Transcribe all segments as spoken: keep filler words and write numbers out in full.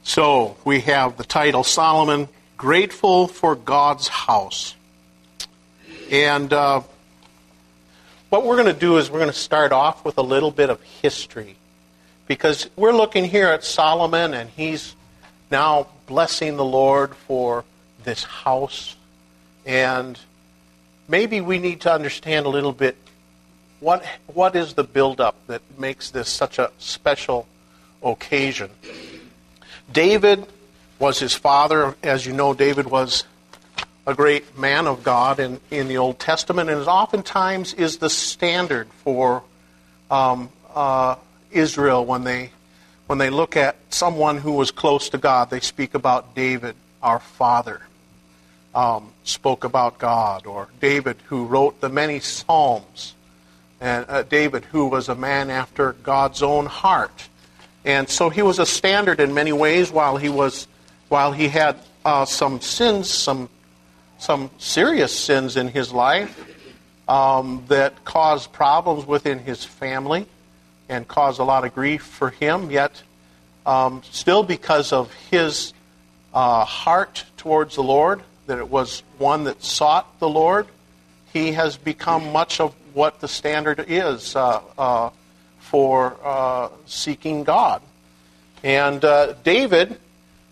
So we have the title, Solomon, Grateful for God's House. And uh, what we're going to do is we're going to start off with a little bit of history. Because we're looking here at Solomon, and he's now blessing the Lord for this house. And maybe we need to understand a little bit what what is the buildup that makes this such a special occasion. David was his father. As you know, David was a great man of God in, in the Old Testament, and oftentimes is the standard for um, uh, Israel when they when they look at someone who was close to God. They speak about David, our father, um, spoke about God, or David, who wrote the many Psalms, and uh, David, who was a man after God's own heart. And so he was a standard in many ways. While he was, while he had uh, some sins, some some serious sins in his life um, that caused problems within his family and caused a lot of grief for him. Yet, um, still because of his uh, heart towards the Lord, that it was one that sought the Lord, he has become much of what the standard is. Uh, uh, for uh, seeking God. And uh, David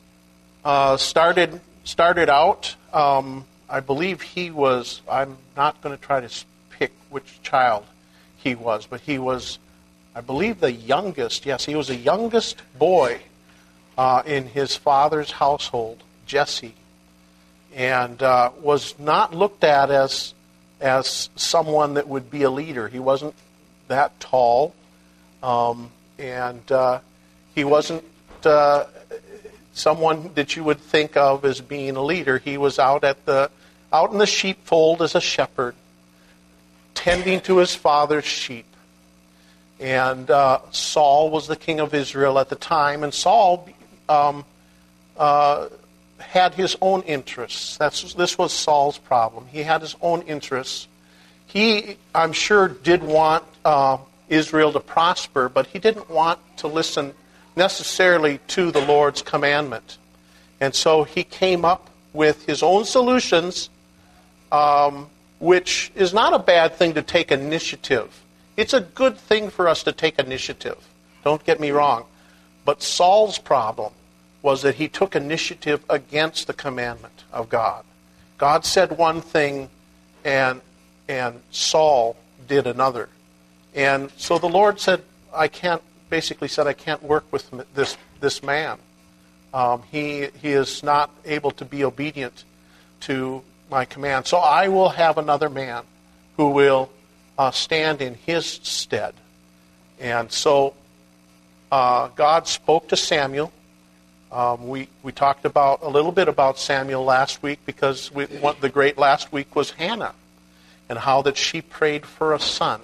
uh, started started out, um, I believe he was, I'm not going to try to pick which child he was, but he was, I believe, the youngest. Yes, he was the youngest boy uh, in his father's household, Jesse, and uh, was not looked at as, as someone that would be a leader. He wasn't that tall. Um, and uh, he wasn't uh, someone that you would think of as being a leader. He was out at the out in the sheepfold as a shepherd, tending to his father's sheep. And uh, Saul was the king of Israel at the time, and Saul um, uh, had his own interests. That's this was Saul's problem. He had his own interests. He, I'm sure, did want Uh, Israel to prosper, but he didn't want to listen necessarily to the Lord's commandment. And so he came up with his own solutions, um, which is not a bad thing to take initiative. It's a good thing for us to take initiative. Don't get me wrong. But Saul's problem was that he took initiative against the commandment of God. God said one thing, and and Saul did another. And so the Lord said, I can't, basically said, I can't work with this this man. Um, he he is not able to be obedient to my command. So I will have another man who will uh, stand in his stead. And so uh, God spoke to Samuel. Um, we, we talked about a little bit about Samuel last week, because we, one, the great last week was Hannah, and how that she prayed for a son.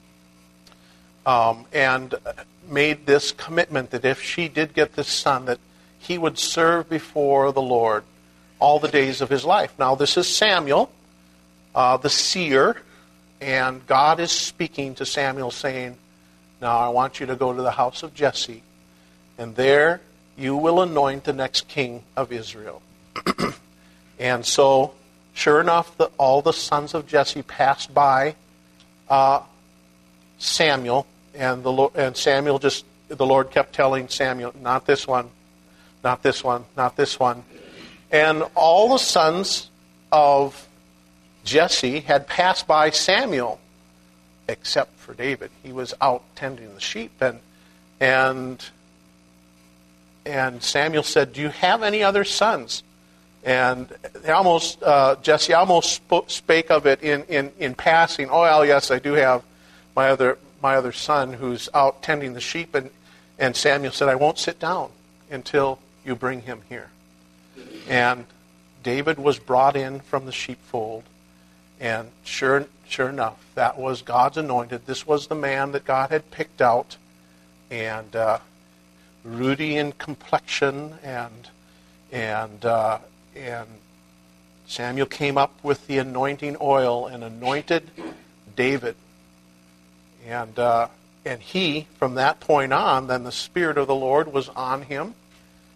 Um, and made this commitment that if she did get this son, that he would serve before the Lord all the days of his life. Now, this is Samuel, uh, the seer, and God is speaking to Samuel saying, now I want you to go to the house of Jesse, and there you will anoint the next king of Israel. And so, sure enough, the, all the sons of Jesse passed by uh, Samuel. And the and Samuel just, the Lord kept telling Samuel, not this one, not this one, not this one. And all the sons of Jesse had passed by Samuel, except for David. He was out tending the sheep. And and and Samuel said, do you have any other sons? And they almost, uh, Jesse almost spoke, spake of it in, in, in passing. Oh, well, yes, I do have my other my other son who's out tending the sheep. And, and Samuel said, I won't sit down until you bring him here. And David was brought in from the sheepfold. And sure, sure enough, that was God's anointed. This was the man that God had picked out. And uh, ruddy in complexion. And, and, uh, and Samuel came up with the anointing oil and anointed David. And uh, and he, from that point on, then the Spirit of the Lord was on him.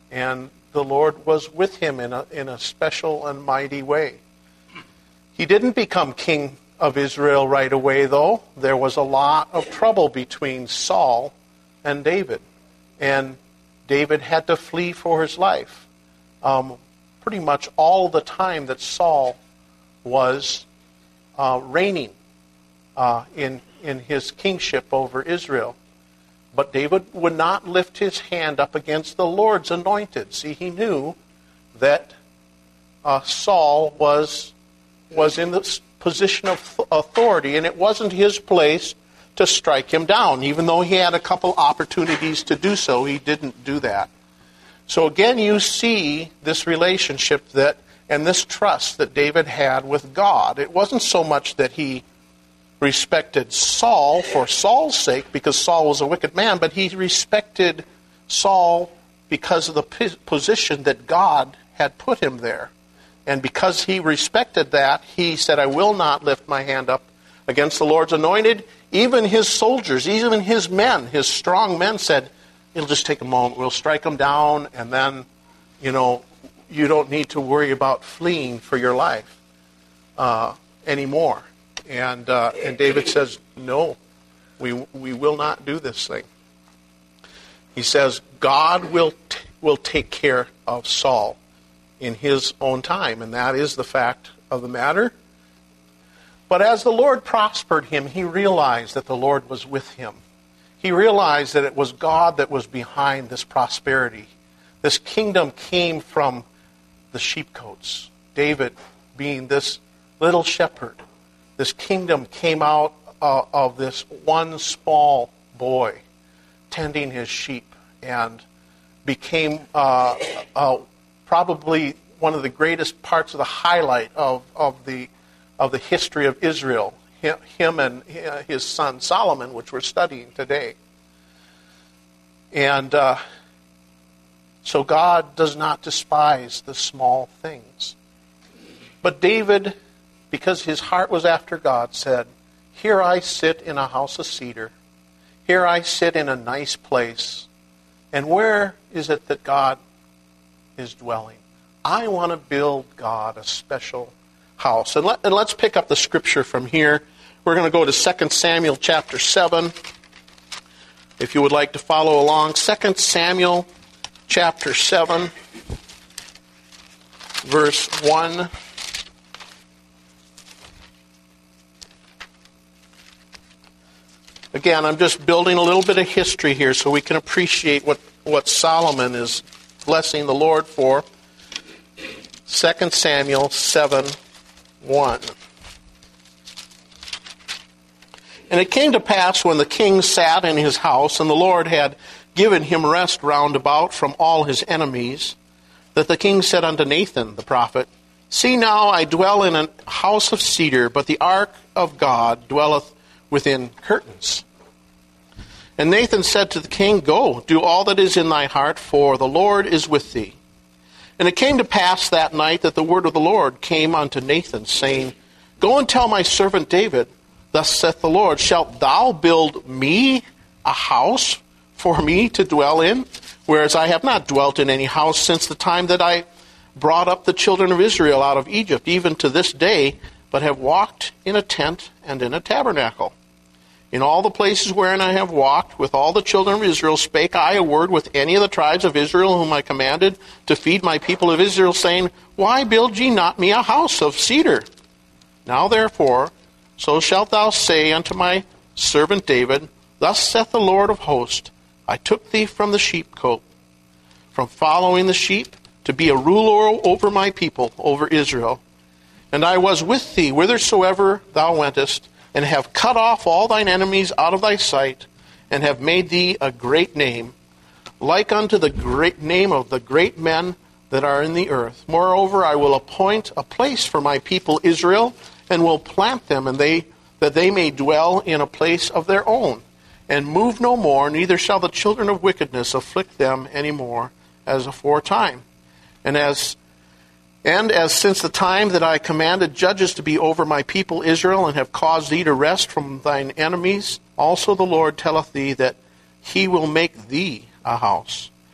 And the Lord was with him in a, in a special and mighty way. He didn't become king of Israel right away, though. There was a lot of trouble between Saul and David. And David had to flee for his life. Um, pretty much all the time that Saul was uh, reigning uh, in, in his kingship over Israel. But David would not lift his hand up against the Lord's anointed. See, he knew that uh, Saul was, was in the position of authority, and it wasn't his place to strike him down. Even though he had a couple opportunities to do so, he didn't do that. So again, you see this relationship that and this trust that David had with God. It wasn't so much that he respected Saul for Saul's sake, because Saul was a wicked man, but he respected Saul because of the position that God had put him there. And because he respected that, he said, I will not lift my hand up against the Lord's anointed. Even his soldiers, even his men, his strong men said, it'll just take a moment. We'll strike them down, and then, you know, you don't need to worry about fleeing for your life uh, anymore. And uh, and David says, no, we we will not do this thing. He says, God will t- will take care of Saul in his own time, and that is the fact of the matter. But as the Lord prospered him, he realized that the Lord was with him. He realized that it was God that was behind this prosperity. This kingdom came from the sheepcotes. David being this little shepherd. This kingdom came out uh, of this one small boy tending his sheep, and became uh, uh, probably one of the greatest parts of the highlight of, of the of the history of Israel. Him, him and his son Solomon, which we're studying today. And uh, so God does not despise the small things. But David, because his heart was after God, said, here I sit in a house of cedar. Here I sit in a nice place. And where is it that God is dwelling? I want to build God a special house. And, let, and let's pick up the scripture from here. We're going to go to Second Samuel chapter seven. If you would like to follow along, Second Samuel chapter seven, verse one. Again, I'm just building a little bit of history here so we can appreciate what, what Solomon is blessing the Lord for. Second Samuel seven, one. And it came to pass when the king sat in his house, and the Lord had given him rest round about from all his enemies, that the king said unto Nathan the prophet, see now, I dwell in a house of cedar, but the ark of God dwelleth within curtains. And Nathan said to the king, go, do all that is in thy heart, for the Lord is with thee. And it came to pass that night that the word of the Lord came unto Nathan, saying, go and tell my servant David, thus saith the Lord, shalt thou build me a house for me to dwell in, whereas I have not dwelt in any house since the time that I brought up the children of Israel out of Egypt, even to this day, but have walked in a tent and in a tabernacle. In all the places wherein I have walked with all the children of Israel, spake I a word with any of the tribes of Israel, whom I commanded to feed my people of Israel, saying, why build ye not me a house of cedar? Now therefore, so shalt thou say unto my servant David, thus saith the Lord of hosts, I took thee from the sheepcote, from following the sheep, to be a ruler over my people, over Israel. And I was with thee whithersoever thou wentest, and have cut off all thine enemies out of thy sight, and have made thee a great name, like unto the great name of the great men that are in the earth. Moreover, I will appoint a place for my people Israel, and will plant them, and they that they may dwell in a place of their own, and move no more, neither shall the children of wickedness afflict them any more, as aforetime. And as and as since the time that I commanded judges to be over my people Israel, and have caused thee to rest from thine enemies, also the Lord telleth thee that he will make thee a house.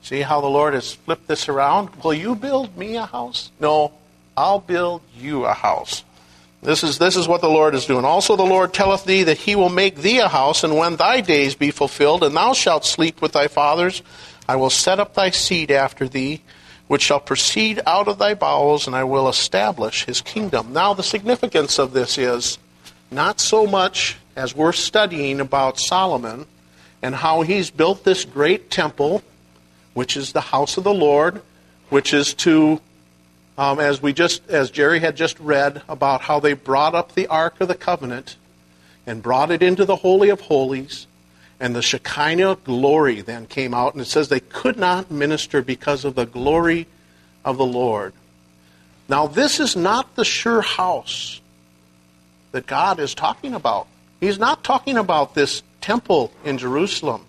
See how the Lord has flipped this around? Will you build me a house? No, I'll build you a house. This is this is what the Lord is doing. Also the Lord telleth thee that he will make thee a house, and when thy days be fulfilled, and thou shalt sleep with thy fathers, I will set up thy seed after thee, which shall proceed out of thy bowels, and I will establish his kingdom. Now the significance of this is not so much as we're studying about Solomon and how he's built this great temple, which is the house of the Lord, which is to, um, as we just, as Jerry had just read about how they brought up the Ark of the Covenant and brought it into the Holy of Holies, and the Shekinah glory then came out, and it says they could not minister because of the glory of the Lord. Now this is not the sure house that God is talking about. He's not talking about this temple in Jerusalem.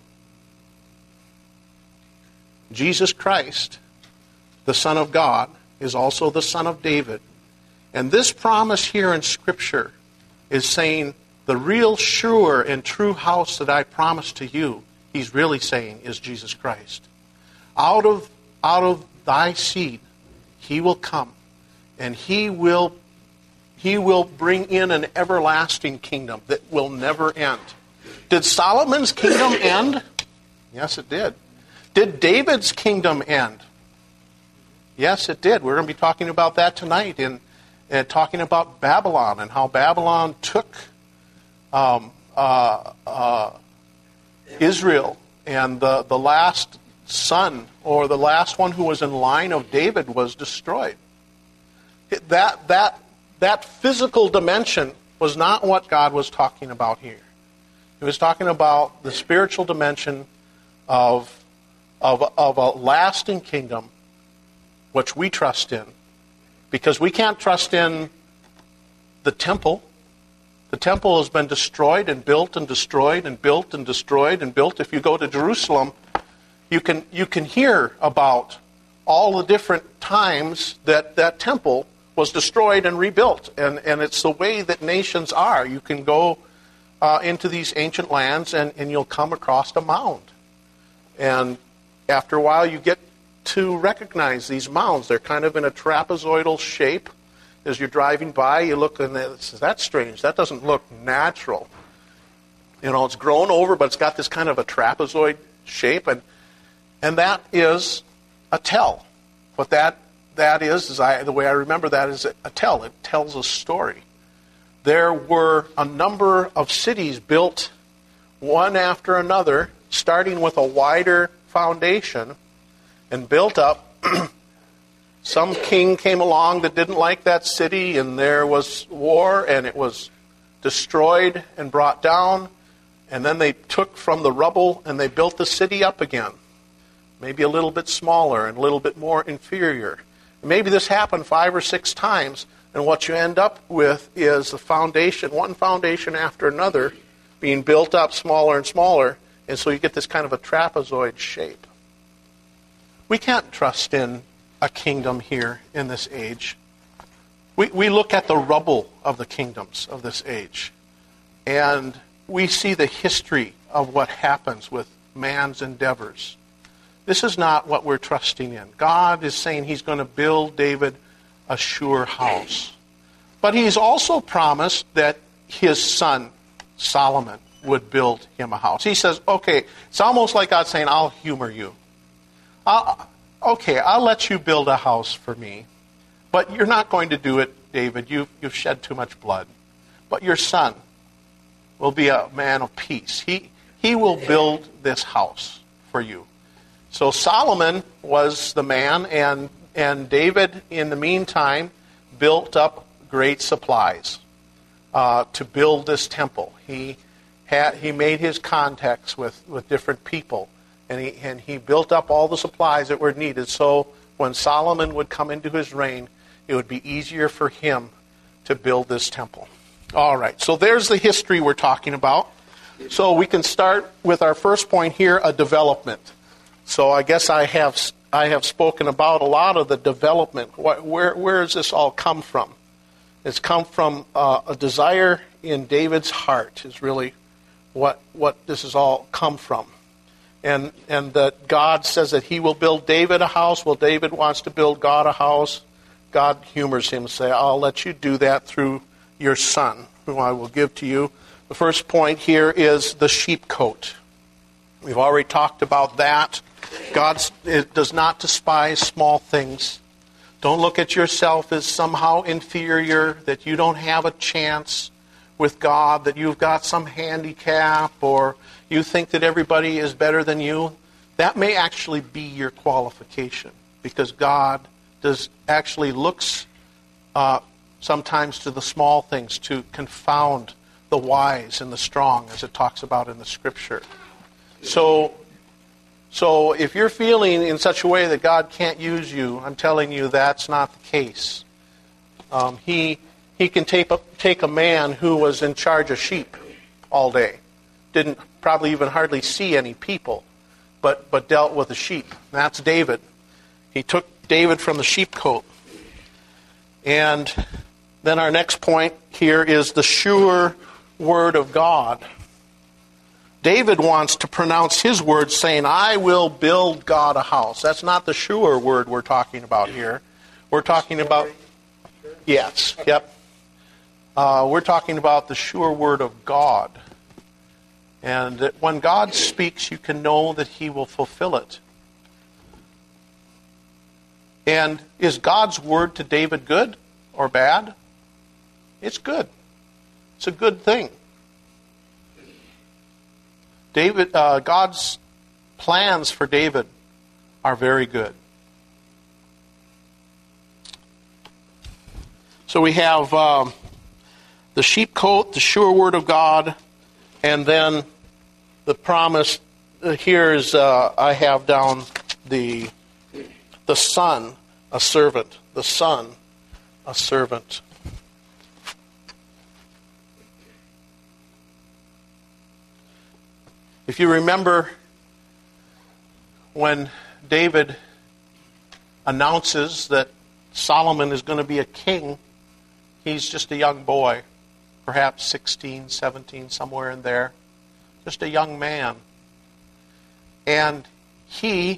Jesus Christ, the Son of God, is also the Son of David. And this promise here in Scripture is saying the real sure and true house that I promised to you, he's really saying, is Jesus Christ. Out of, out of thy seed, he will come, and he will, he will bring in an everlasting kingdom that will never end. Did Solomon's kingdom end? Yes, it did. Did David's kingdom end? Yes, it did. We're going to be talking about that tonight, and, and talking about Babylon and how Babylon took um, uh, uh, Israel, and the, the last son, or the last one who was in line of David, was destroyed. That, that, that physical dimension was not what God was talking about here. He was talking about the spiritual dimension of Of, of a lasting kingdom, which we trust in. Because we can't trust in the temple. The temple has been destroyed and built and destroyed and built and destroyed and built. If you go to Jerusalem, you can you can hear about all the different times that that temple was destroyed and rebuilt. And, and it's the way that nations are. You can go uh, into these ancient lands, and, and you'll come across a mound. And after a while, you get to recognize these mounds. They're kind of in a trapezoidal shape. As you're driving by, you look and say, that's strange. That doesn't look natural. You know, it's grown over, but it's got this kind of a trapezoid shape. And and that is a tell. What that that is, is I, the way I remember that is a tell. It tells a story. There were a number of cities built one after another, starting with a wider foundation and built up. Some king came along that didn't like that city, and there was war, and it was destroyed and brought down, and then they took from the rubble and they built the city up again, maybe a little bit smaller and a little bit more inferior. Maybe this happened five or six times, and what you end up with is the foundation, one foundation after another, being built up smaller and smaller. And so you get this kind of a trapezoid shape. We can't trust in a kingdom here in this age. We, we look at the rubble of the kingdoms of this age, and we see the history of what happens with man's endeavors. This is not what we're trusting in. God is saying he's going to build David a sure house. But he's also promised that his son, Solomon, would build him a house. He says, okay, it's almost like God saying, I'll humor you. I'll, okay, I'll let you build a house for me, but you're not going to do it, David. You've, you've shed too much blood. But your son will be a man of peace. He, he will build this house for you. So Solomon was the man, and, and David, in the meantime, built up great supplies uh, to build this temple. He Had, he made his contacts with, with different people, and he and he built up all the supplies that were needed, so when Solomon would come into his reign, it would be easier for him to build this temple. All right, so there's the history we're talking about. So we can start with our first point here, a development. So I guess I have I have spoken about a lot of the development. What, where where does this all come from? It's come from uh, a desire in David's heart is really what what this has all come from. and and that God says that he will build David a house. Well, David wants to build God a house. God humors him and say, I'll let you do that through your son, whom I will give to you. The first point here is the sheepcoat. We've already talked about that. God does not despise small things. Don't look at yourself as somehow inferior, that you don't have a chance with God, that you've got some handicap, or you think that everybody is better than you. That may actually be your qualification, because God does actually looks uh, sometimes to the small things to confound the wise and the strong, as it talks about in the Scripture. So, so if you're feeling in such a way that God can't use you, I'm telling you that's not the case. Um, he he can take a, take a man who was in charge of sheep all day, didn't probably even hardly see any people, but but dealt with the sheep. That's David. He took David from the sheepcoat. And then our next point here is the sure word of God. David wants to pronounce his words saying, I will build God a house. That's not the sure word we're talking about here. We're talking about, yes, yep. Uh, we're talking about the sure word of God. And that when God speaks, you can know that he will fulfill it. And is God's word to David good or bad? It's good. It's a good thing. David, uh, God's plans for David are very good. So we have um, the sheepcoat, the sure word of God, and then the promise. Uh, here is uh, I have down the the son, a servant. The son, a servant. If you remember when David announces that Solomon is going to be a king, he's just a young boy, perhaps sixteen, seventeen, somewhere in there. Just a young man. And he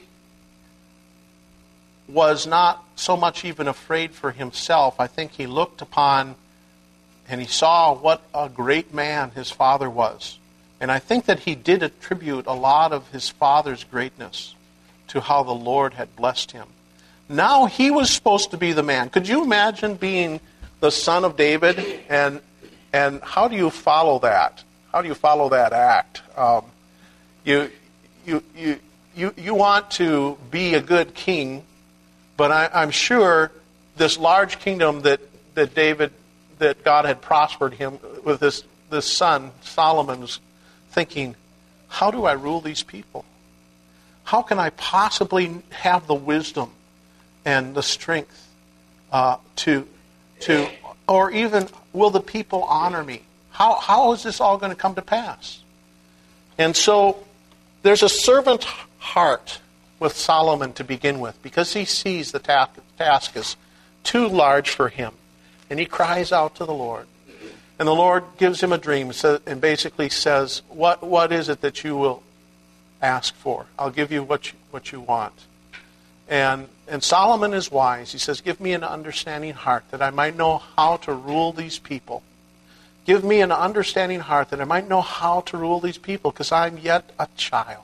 was not so much even afraid for himself. I think he looked upon and he saw what a great man his father was. And I think that he did attribute a lot of his father's greatness to how the Lord had blessed him. Now he was supposed to be the man. Could you imagine being the son of David? And and how do you follow that? How do you follow that act? Um, you, you you you you want to be a good king, but I, I'm sure this large kingdom that, that David, that God had prospered him with this this son Solomon, was thinking, how do I rule these people? How can I possibly have the wisdom and the strength uh, to, to, or even will the people honor me? How how is this all going to come to pass? And so there's a servant heart with Solomon to begin with, because he sees the task, task is too large for him. And he cries out to the Lord. And the Lord gives him a dream and basically says, what what is it that you will ask for? I'll give you what you, what you want. And and Solomon is wise. He says, give me an understanding heart that I might know how to rule these people. Give me an understanding heart that I might know how to rule these people, because I'm yet a child.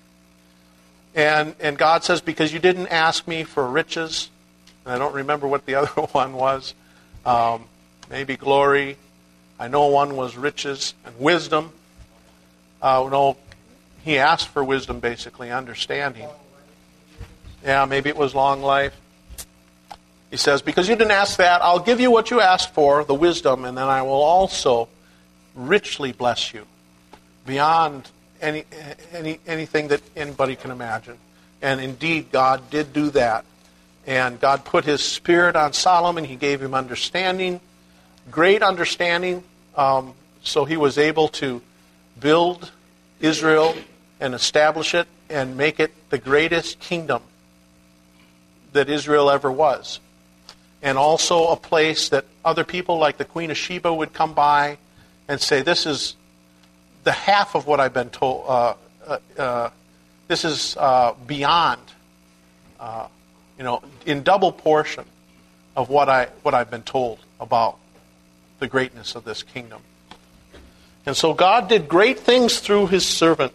And and God says, because you didn't ask me for riches, and I don't remember what the other one was, um, maybe glory. I know one was riches and wisdom. Uh, no, he asked for wisdom, basically, understanding. Yeah, maybe it was long life. He says, because you didn't ask that, I'll give you what you asked for, the wisdom, and then I will also richly bless you beyond any, any anything that anybody can imagine. And indeed, God did do that. And God put his spirit on Solomon. He gave him understanding, great understanding, um, so he was able to build Israel and establish it and make it the greatest kingdom that Israel ever was. And also a place that other people like the Queen of Sheba would come by and say, this is the half of what I've been told, uh, uh, uh, this is uh, beyond, uh, you know, in double portion of what I what I've been told about the greatness of this kingdom. And so God did great things through his servant.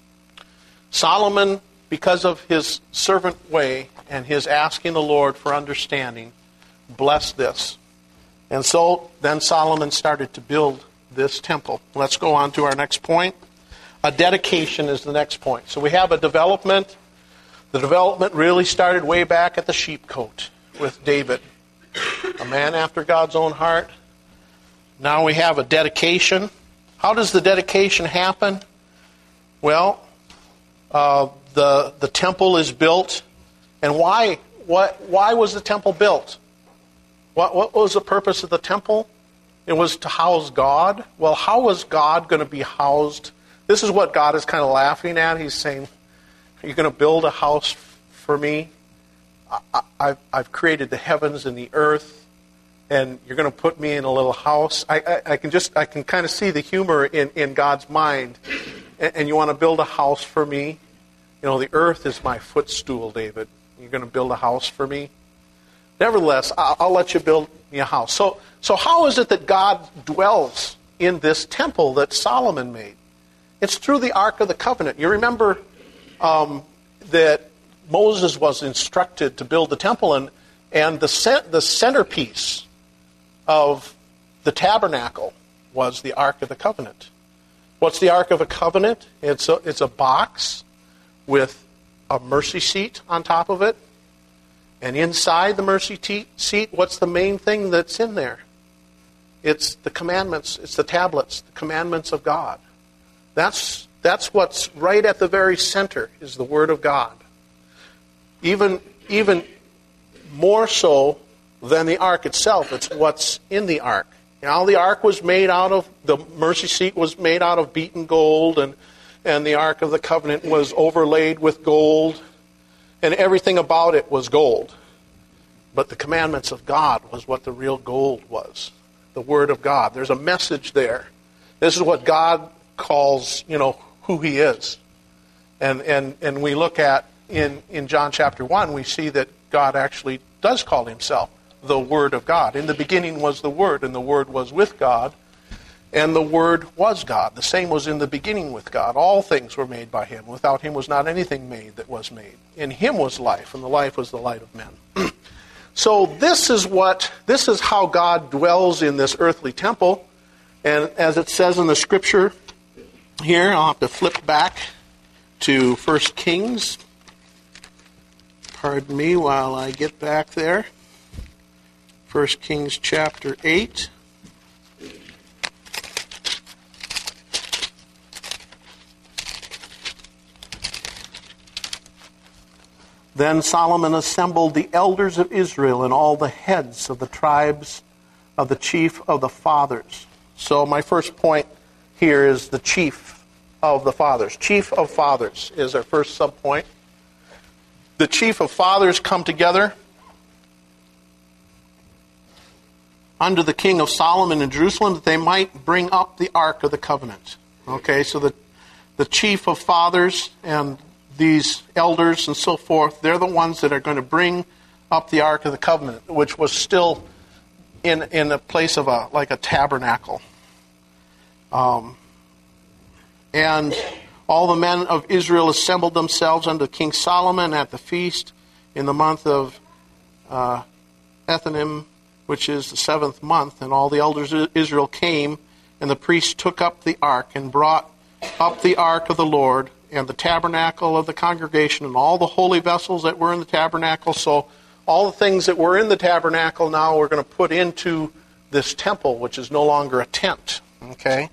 Solomon, because of his servant way and his asking the Lord for understanding, blessed this. And so then Solomon started to build this temple. Let's go on to our next point. A dedication is the next point. So we have a development. The development really started way back at the sheepcote with David, a man after God's own heart. Now we have a dedication. How does the dedication happen? Well, uh, the the temple is built. And why? What? Why was the temple built? What, what was the purpose of the temple? It was to house God. Well, how was God going to be housed? This is what God is kind of laughing at. He's saying, are you going to build a house for me? I, I've, I've created the heavens and the earth, and you're going to put me in a little house. I, I, I can just, I can kind of see the humor in, in God's mind. And, and you want to build a house for me? You know, the earth is my footstool, David. You're going to build a house for me? Nevertheless, I'll, I'll let you build me a house. So, so how is it that God dwells in this temple that Solomon made? It's through the Ark of the Covenant. You remember um, that Moses was instructed to build the temple, and, and the, cent- the centerpiece of the tabernacle was the Ark of the Covenant. What's the Ark of the Covenant? It's a, it's a box with a mercy seat on top of it. And inside the mercy te- seat, what's the main thing that's in there? It's the commandments. It's the tablets, the commandments of God. That's that's what's right at the very center is the Word of God. Even even more so than the ark itself, it's what's in the ark. Now the ark was made out of, the mercy seat was made out of beaten gold, and, and the Ark of the Covenant was overlaid with gold, and everything about it was gold. But the commandments of God was what the real gold was. The Word of God. There's a message there. This is what God calls, you know, who He is. And and and we look at, in, in John chapter one, we see that God actually does call Himself the Word of God. In the beginning was the Word, and the Word was with God, and the Word was God. The same was in the beginning with God. All things were made by Him. Without Him was not anything made that was made. In Him was life, and the life was the light of men. So this is what, this is how God dwells in this earthly temple. And as it says in the scripture here, I'll have to flip back to First Kings. Pardon me while I get back there. First Kings chapter eight. Then Solomon assembled the elders of Israel and all the heads of the tribes of the chief of the fathers. So my first point here is the chief of the fathers. Chief of fathers is our first subpoint. The chief of fathers come together under the king of Solomon in Jerusalem that they might bring up the Ark of the Covenant. Okay, so the, the chief of fathers and these elders and so forth, they're the ones that are going to bring up the Ark of the Covenant, which was still in in a place of a like a tabernacle. Um, and all the men of Israel assembled themselves unto King Solomon at the feast in the month of uh, Ethanim, which is the seventh month. And all the elders of Israel came, and the priests took up the ark and brought up the ark of the Lord, and the tabernacle of the congregation, and all the holy vessels that were in the tabernacle. So all the things that were in the tabernacle now we're going to put into this temple, which is no longer a tent. Okay?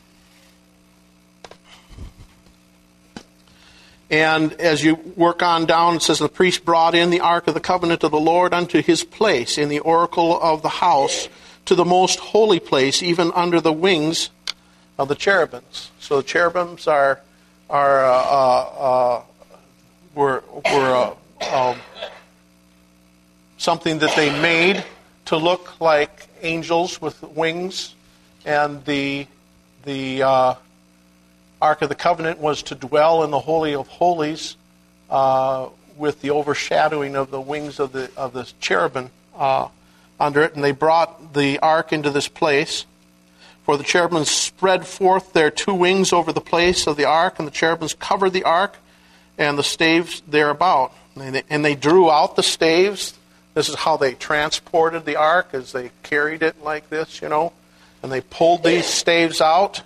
And as you work on down, it says, the priest brought in the ark of the covenant of the Lord unto his place in the oracle of the house, to the most holy place, even under the wings of the cherubims. So the cherubims are are uh, uh, were were uh, um, something that they made to look like angels with wings, and the the uh, Ark of the Covenant was to dwell in the Holy of Holies uh, with the overshadowing of the wings of the of the cherubim uh, under it. And they brought the Ark into this place. For the cherubim spread forth their two wings over the place of the Ark, and the cherubims covered the Ark and the staves thereabout. And they, and they drew out the staves. This is how they transported the Ark, as they carried it like this, you know. And they pulled these staves out,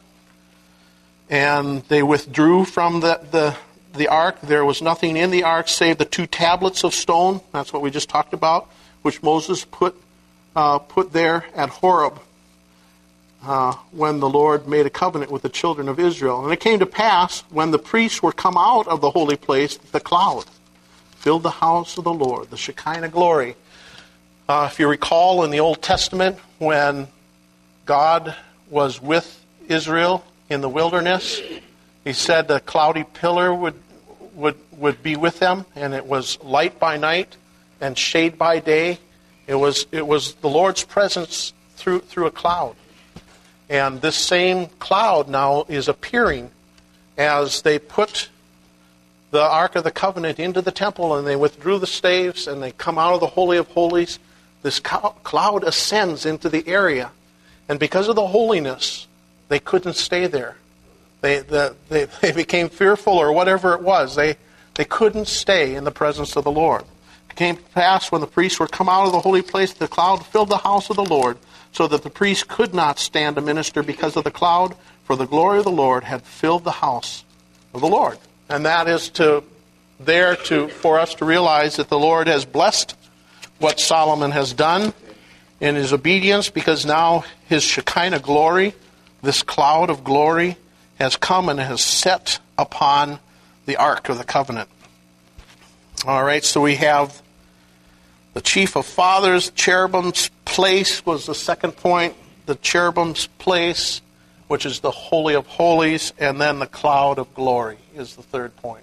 and they withdrew from the, the, the Ark. There was nothing in the Ark save the two tablets of stone. That's what we just talked about, which Moses put uh, put there at Horeb uh, when the Lord made a covenant with the children of Israel. And it came to pass, when the priests were come out of the holy place, the cloud filled the house of the Lord, the Shekinah glory. Uh, if you recall in the Old Testament, when God was with Israel in the wilderness, he said the cloudy pillar would would would be with them, and it was light by night and shade by day. It was it was the Lord's presence through through a cloud. And this same cloud now is appearing as they put the Ark of the Covenant into the temple, and they withdrew the staves, and they come out of the Holy of Holies. This cloud ascends into the area. And because of the holiness, they couldn't stay there. They, the, they, they became fearful, or whatever it was. They, they couldn't stay in the presence of the Lord. It came to pass, when the priests were come out of the holy place, the cloud filled the house of the Lord, so that the priests could not stand to minister because of the cloud, for the glory of the Lord had filled the house of the Lord. And that is to there to for us to realize that the Lord has blessed what Solomon has done in his obedience, because now his Shekinah glory, this cloud of glory, has come and has set upon the Ark of the Covenant. All right, so we have the chief of fathers, cherubim's place was the second point, the cherubim's place, which is the Holy of Holies, and then the cloud of glory is the third point.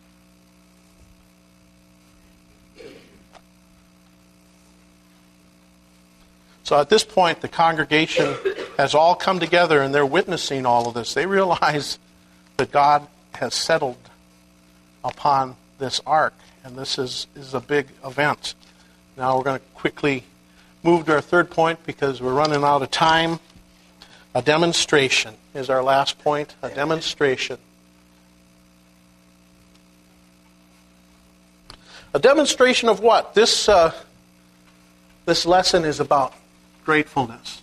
So at this point, the congregation has all come together, and they're witnessing all of this. They realize that God has settled upon this ark, and this is, is a big event. Now we're going to quickly move to our third point because we're running out of time. A demonstration is our last point, a demonstration. A demonstration of what? This, uh, this lesson is about gratefulness.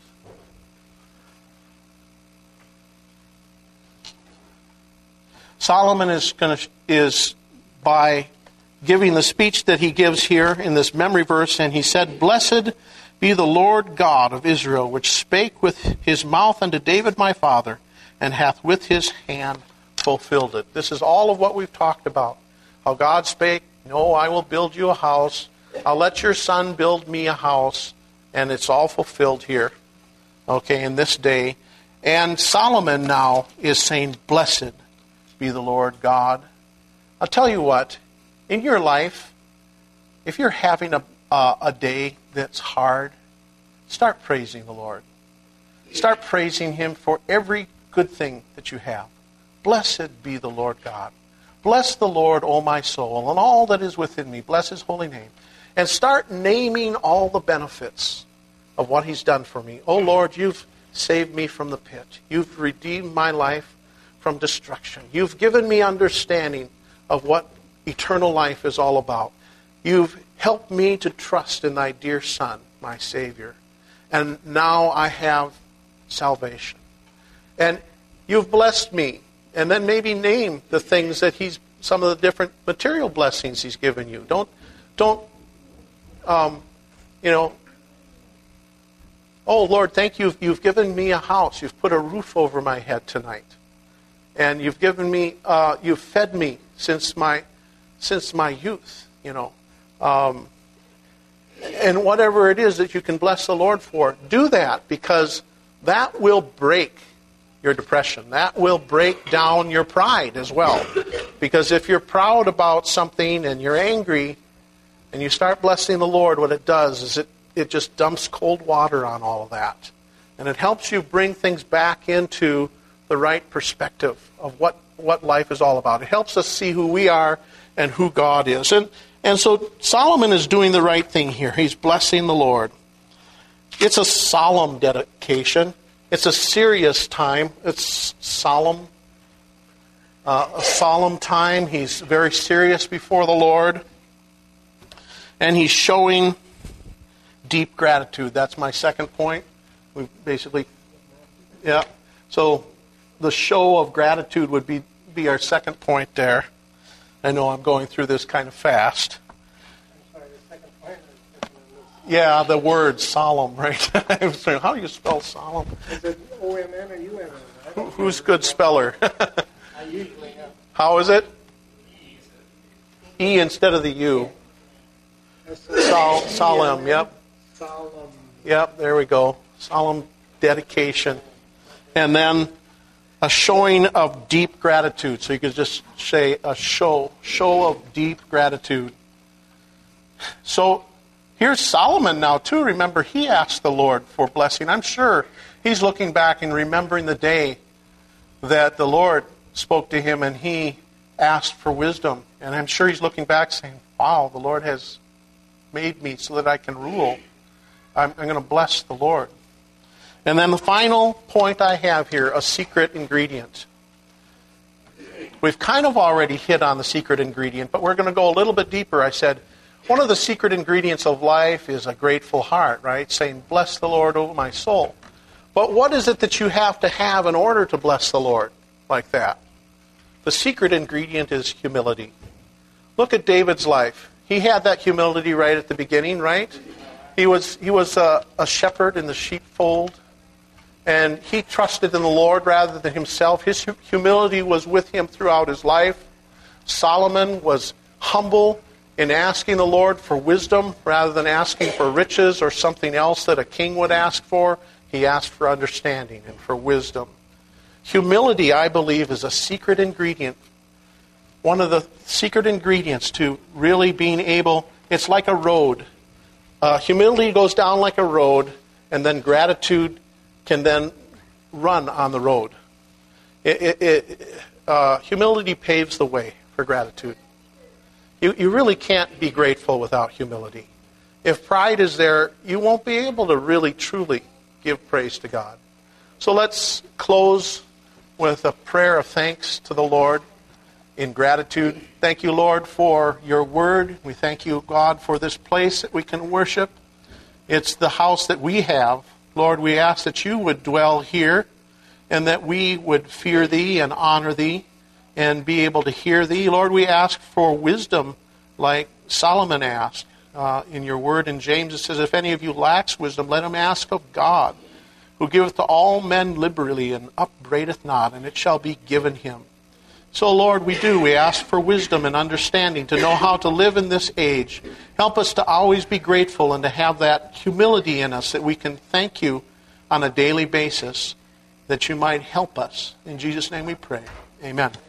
Solomon is going to is by giving the speech that he gives here in this memory verse, and he said, "Blessed be the Lord God of Israel, which spake with his mouth unto David my father, and hath with his hand fulfilled it." This is all of what we've talked about. How God spake, "No, I will build you a house. I'll let your son build me a house." And it's all fulfilled here, okay, in this day. And Solomon now is saying, "Blessed be the Lord God." I'll tell you what, in your life, if you're having a, uh, a day that's hard, start praising the Lord. Start praising Him for every good thing that you have. Blessed be the Lord God. Bless the Lord, O my soul, and all that is within me. Bless His holy name. And start naming all the benefits of what He's done for me. "Oh Lord, you've saved me from the pit. You've redeemed my life from destruction. You've given me understanding of what eternal life is all about. You've helped me to trust in thy dear Son, my Savior. And now I have salvation. And you've blessed me." And then maybe name the things that He's, some of the different material blessings He's given you. Don't, don't, um, you know, "Oh Lord, thank you. You've given me a house. You've put a roof over my head tonight. And you've given me, uh, you've fed me since my, since my youth, you know." Um, and whatever it is that you can bless the Lord for, do that, because that will break your depression. That will break down your pride as well. Because if you're proud about something and you're angry and you start blessing the Lord, what it does is it, it just dumps cold water on all of that. And it helps you bring things back into the right perspective of what, what life is all about. It helps us see who we are and who God is. And, and so Solomon is doing the right thing here. He's blessing the Lord. It's a solemn dedication. It's a serious time. It's solemn. Uh, a solemn time. He's very serious before the Lord. And he's showing deep gratitude. That's my second point. We basically, yeah. So the show of gratitude would be, be our second point there. I know I'm going through this kind of fast. I'm sorry, the second point is Yeah, the word solemn, right? I was saying, how do you spell solemn? Is it O M N or U M N? Who, who's good speller? I usually have. How is it? E instead of the U. Sol, solemn, yep. Solemn. Yep, there we go. Solemn dedication. And then a showing of deep gratitude. So you could just say a show, show of deep gratitude. So here's Solomon now too. Remember, he asked the Lord for blessing. I'm sure he's looking back and remembering the day that the Lord spoke to him and he asked for wisdom. And I'm sure he's looking back saying, wow, the Lord has made me so that I can rule. I'm, I'm going to bless the Lord. And then the final point I have here, a secret ingredient. We've kind of already hit on the secret ingredient, but we're going to go a little bit deeper. I said, one of the secret ingredients of life is a grateful heart, right? Saying, bless the Lord, O my soul. But what is it that you have to have in order to bless the Lord like that? The secret ingredient is humility. Look at David's life. He had that humility right at the beginning, right? He was he was a, a shepherd in the sheepfold, and he trusted in the Lord rather than himself. His humility was with him throughout his life. Solomon was humble in asking the Lord for wisdom rather than asking for riches or something else that a king would ask for. He asked for understanding and for wisdom. Humility, I believe, is a secret ingredient. One of the secret ingredients to really being able, it's like a road. Uh, humility goes down like a road, and then gratitude can then run on the road. It, it, it, uh, humility paves the way for gratitude. You, you really can't be grateful without humility. If pride is there, you won't be able to really, truly give praise to God. So let's close with a prayer of thanks to the Lord in gratitude. Thank you, Lord, for your word. We thank you, God, for this place that we can worship. It's the house that we have. Lord, we ask that you would dwell here and that we would fear thee and honor thee and be able to hear thee. Lord, we ask for wisdom like Solomon asked. Uh, in your word in James it says, if any of you lacks wisdom, let him ask of God, who giveth to all men liberally and upbraideth not, and it shall be given him. So, Lord, we do. We ask for wisdom and understanding to know how to live in this age. Help us to always be grateful and to have that humility in us that we can thank you on a daily basis, that you might help us. In Jesus' name we pray. Amen.